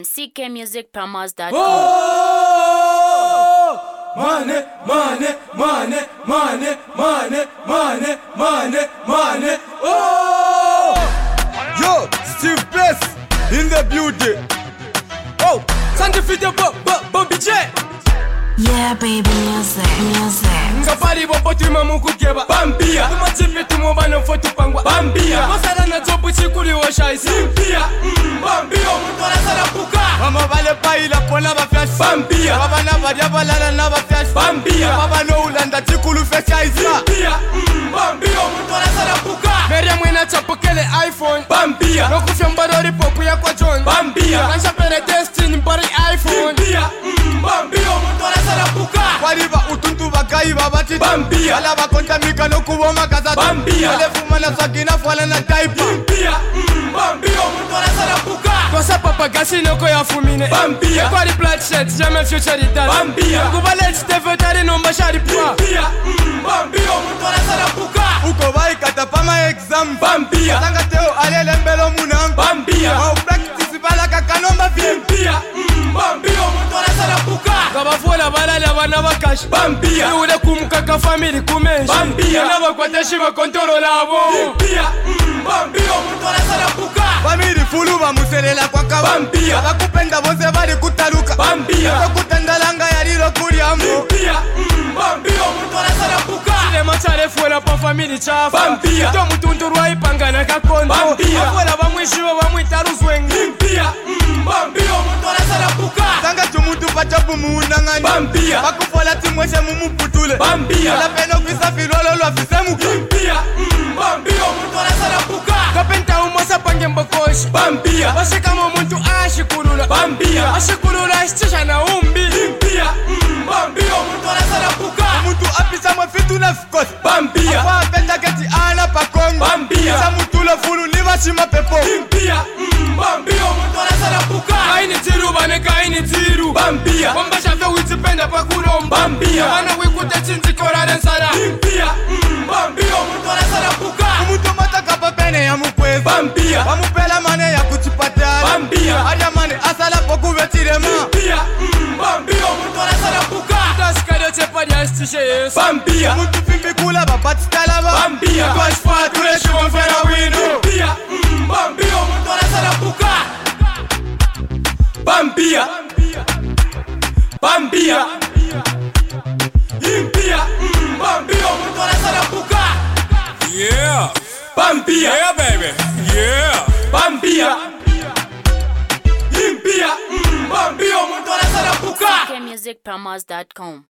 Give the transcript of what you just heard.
ckmusicpromos.com. Oh, money, money, money, money, money, money, money, money. Oh, yo, Steve Bless in the beauty. oh, scientific Bobby J. Yeah, baby, music. Ngapari bobo tuma mukugeba Bambia tuma chipi tumubana foto pangwa Bambia masara na jobu chikuri wa shai Simpia Bambia mutora sara puka Mama vale paila pona ba flash Bambia Baba na varia balala na ba flash Bambia Baba no ulanda chikulu fesha isa Simpia Bambia mutora sara puka Meria mwina chapokele iPhone Bambia nokufya mbarori popu ya kwa John Bambia nansha pere Destiny mbari iPhone Simpia Bambia mutora sara puka Wariba utuntu bakai babati Bambia Ala bakonta mika no kuboma kazati Bambia Ale fumana sakina fwala na taipa Bambia Bambia mutora sara puka Kosa papa gasi noko ya fumine Bambia Kwari black shirt jamais future ital Bambia Kubale chitefe tari nomba shari pwa Bambia Bambia mutora sara puka Uko vai katapama exam Bambia Tanga teo alele mbelo munang Bambia Mau practice bala kakanomba fi Bambia Bambia mutora sara puka Kabafola balala bana bakashi Bambia Iure kumukaka family kumenshi Bambia Naba kwateshi bakontoro labo Bambia Bambia mutora sara puka Family fulu bamuselela kwa kawa Bambia Bakupenda bose bali kutaluka Bambia Bakutandalanga yalilo kuliambo Bambia Bambia mutora sara puka Chilema chale fuela pa family chafa Bambia Ito mutuntu rwai pangana kakondo Bambia Afuela bamwishiwa bamwitaruzwengi Bambia Bambia mutora sara puka Tanga tumutu pachapu muunangani Bambia Bakufola timweshe mumuputule Bambia Ala peno visa filolo lwa fisemu Bambia Bambia mutora sara puka Kapenta umosa pange mbokoshi Bambia Bashikama muntu ashikulula Bambia Ashikulula ashitisha na umbi Bambia Bambia mutora sara puka Mutu apisa mwefitu na fikosi Bambia Kwa apenda keti ana pakongo Bambia Sa mutule fulu liwa shima pepo Bambia Bambia mutora sara puka Kaini tiru bane kaini tiru Bambia Wamba shafe witipenda pa kulomba Bambia Wana wikute chinti korare nsara Bambia Bambia mutora sara puka Mutu mataka papene ya mukwezi Bambia Wamupela mane ya kuchipatala Bambia Adia mane asala poku vetirema Bambia Bambia mutora sara puka Taskade chepadi astishe yesu Bambia Mutu fimbi kula bapati talaba Bambia Kwa shfa tule shiwa fera wino Bambia Bambia mutora sara puka Bambia Bambia Impia Bambia mutora sara puka Yeah, Bambia yeah, baby, yeah. Bambia Impia Bambia mutora sara puka ckmusicpromos.com.